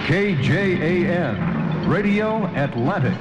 KJAN, Radio Atlantic.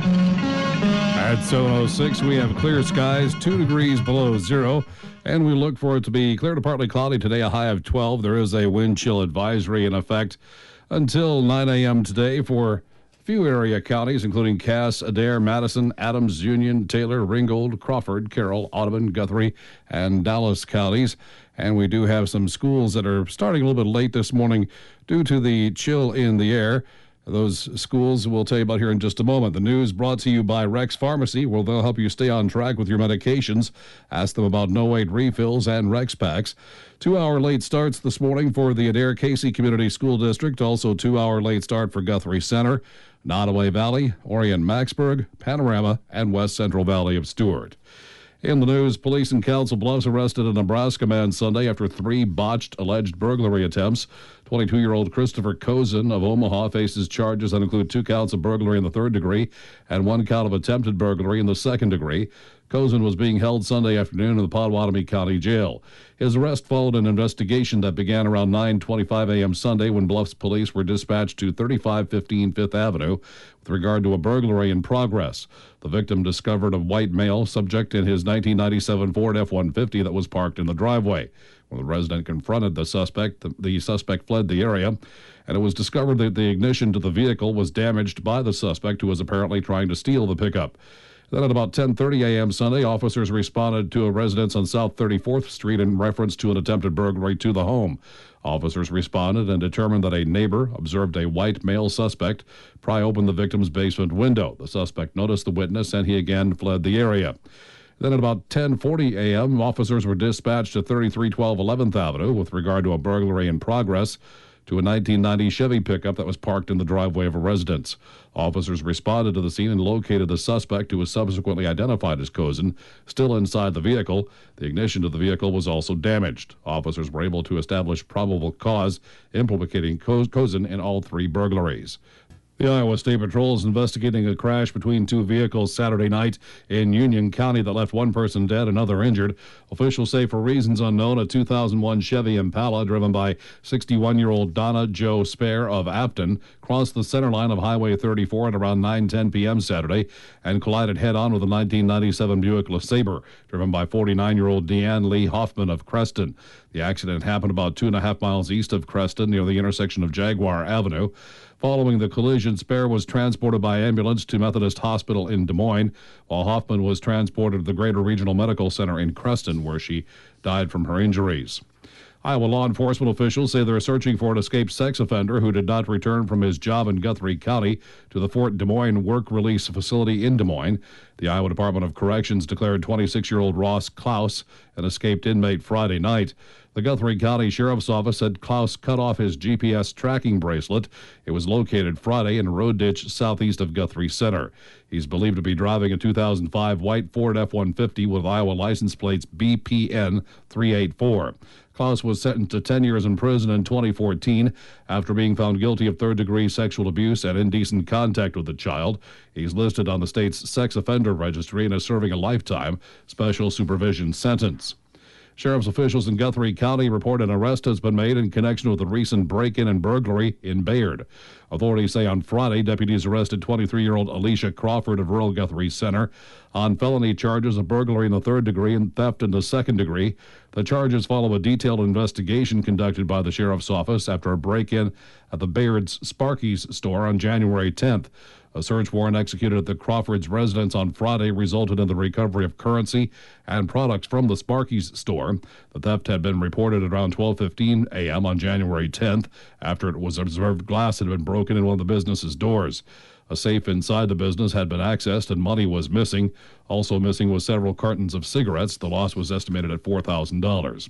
At 7:06, we have clear skies, 2 degrees below zero, and we look for it to be clear to partly cloudy today, a high of 12. There is a wind chill advisory in effect until 9 a.m. today for a few area counties, including Cass, Adair, Madison, Adams, Union, Taylor, Ringgold, Crawford, Carroll, Audubon, Guthrie, and Dallas counties. And we do have some schools that are starting a little bit late this morning due to the chill in the air. Those schools we'll tell you about here in just a moment. The news brought to you by Rex Pharmacy, where they'll help you stay on track with your medications. Ask them about no-wait refills and Rex packs. 2-hour late starts this morning for the Adair Casey Community School District. Also 2-hour late start for Guthrie Center, Nottoway Valley, Orion Maxburg, Panorama, and West Central Valley of Stuart. In the news, police in Council Bluffs arrested a Nebraska man Sunday after 3 botched alleged burglary attempts. 22-year-old Christopher Kozin of Omaha faces charges that include 2 counts of burglary in the 3rd degree and 1 count of attempted burglary in the 2nd degree. Kozin was being held Sunday afternoon in the Potawatomi County Jail. His arrest followed an investigation that began around 9:25 a.m. Sunday when Bluffs police were dispatched to 3515 5th Avenue with regard to a burglary in progress. The victim discovered a white male subject in his 1997 Ford F-150 that was parked in the driveway. When the resident confronted the suspect fled the area, and it was discovered that the ignition to the vehicle was damaged by the suspect, who was apparently trying to steal the pickup. Then at about 10:30 a.m. Sunday, officers responded to a residence on South 34th Street in reference to an attempted burglary to the home. Officers responded and determined that a neighbor observed a white male suspect pry open the victim's basement window. The suspect noticed the witness, and he again fled the area. Then at about 10:40 a.m., officers were dispatched to 3312 11th Avenue with regard to a burglary in progress to a 1990 Chevy pickup that was parked in the driveway of a residence. Officers responded to the scene and located the suspect, who was subsequently identified as Kozin, still inside the vehicle. The ignition to the vehicle was also damaged. Officers were able to establish probable cause implicating Kozin in all 3 burglaries. The Iowa State Patrol is investigating a crash between 2 vehicles Saturday night in Union County that left 1 person dead and another injured. Officials say for reasons unknown, a 2001 Chevy Impala driven by 61-year-old Donna Jo Spare of Afton crossed the center line of Highway 34 at around 9:10 p.m. Saturday and collided head-on with a 1997 Buick LeSabre driven by 49-year-old Deanne Lee Hoffman of Creston. The accident happened about 2.5 miles east of Creston near the intersection of Jaguar Avenue. Following the collision, Spare was transported by ambulance to Methodist Hospital in Des Moines, while Hoffman was transported to the Greater Regional Medical Center in Creston, where she died from her injuries. Iowa law enforcement officials say they're searching for an escaped sex offender who did not return from his job in Guthrie County to the Fort Des Moines work release facility in Des Moines. The Iowa Department of Corrections declared 26-year-old Ross Klaus an escaped inmate Friday night. The Guthrie County Sheriff's Office said Klaus cut off his GPS tracking bracelet. It was located Friday in a road ditch southeast of Guthrie Center. He's believed to be driving a 2005 white Ford F-150 with Iowa license plates BPN 384. Klaus was sentenced to 10 years in prison in 2014 after being found guilty of 3rd-degree sexual abuse and indecent contact with a child. He's listed on the state's sex offender registry and is serving a lifetime special supervision sentence. Sheriff's officials in Guthrie County report an arrest has been made in connection with the recent break-in and burglary in Bayard. Authorities say on Friday, deputies arrested 23-year-old Alicia Crawford of rural Guthrie Center on felony charges of burglary in the 3rd degree and theft in the 2nd degree. The charges follow a detailed investigation conducted by the sheriff's office after a break-in at the Bayard's Sparky's store on January 10th. A search warrant executed at the Crawford's residence on Friday resulted in the recovery of currency and products from the Sparky's store. The theft had been reported at around 12:15 a.m. on January 10th after it was observed glass had been broken in one of the business's doors. A safe inside the business had been accessed and money was missing. Also missing was several cartons of cigarettes. The loss was estimated at $4,000.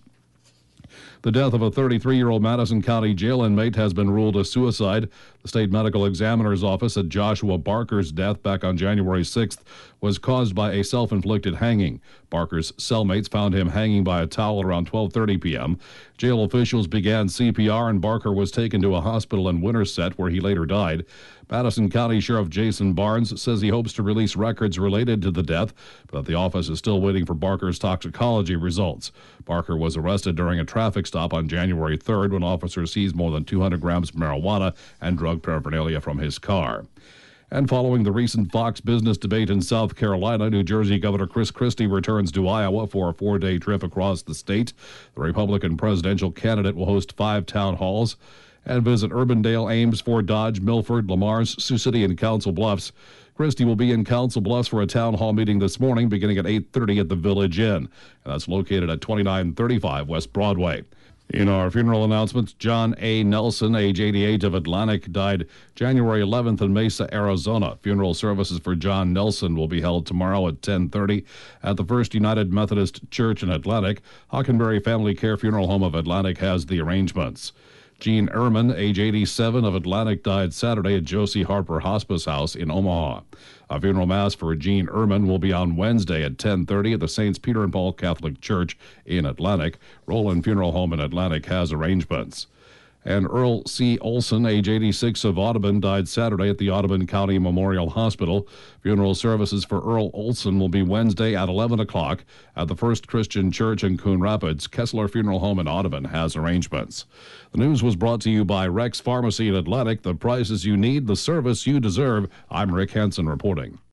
The death of a 33-year-old Madison County jail inmate has been ruled a suicide. The state medical examiner's office said Joshua Barker's death back on January 6th was caused by a self-inflicted hanging. Barker's cellmates found him hanging by a towel around 12:30 p.m. Jail officials began CPR and Barker was taken to a hospital in Winterset where he later died. Madison County Sheriff Jason Barnes says he hopes to release records related to the death, but the office is still waiting for Barker's toxicology results. Barker was arrested during a traffic stop stop on January 3rd when officers seized more than 200 grams of marijuana and drug paraphernalia from his car. And following the recent Fox Business debate in South Carolina, New Jersey Governor Chris Christie returns to Iowa for a 4-day trip across the state. The Republican presidential candidate will host 5 town halls and visit Urbandale, Ames, Fort Dodge, Milford, Lamar's, Sioux City, and Council Bluffs. Christie will be in Council Bluffs for a town hall meeting this morning beginning at 8:30 at the Village Inn. And that's located at 2935 West Broadway. In our funeral announcements, John A. Nelson, age 88, of Atlantic, died January 11th in Mesa, Arizona. Funeral services for John Nelson will be held tomorrow at 10:30 at the First United Methodist Church in Atlantic. Hockenberry Family Care Funeral Home of Atlantic has the arrangements. Gene Ehrman, age 87, of Atlantic, died Saturday at Josie Harper Hospice House in Omaha. A funeral mass for Gene Ehrman will be on Wednesday at 10:30 at the Saints Peter and Paul Catholic Church in Atlantic. Roland Funeral Home in Atlantic has arrangements. And Earl C. Olson, age 86, of Audubon, died Saturday at the Audubon County Memorial Hospital. Funeral services for Earl Olson will be Wednesday at 11 o'clock at the First Christian Church in Coon Rapids. Kessler Funeral Home in Audubon has arrangements. The news was brought to you by Rex Pharmacy in Atlantic. The prices you need, the service you deserve. I'm Rick Hansen reporting.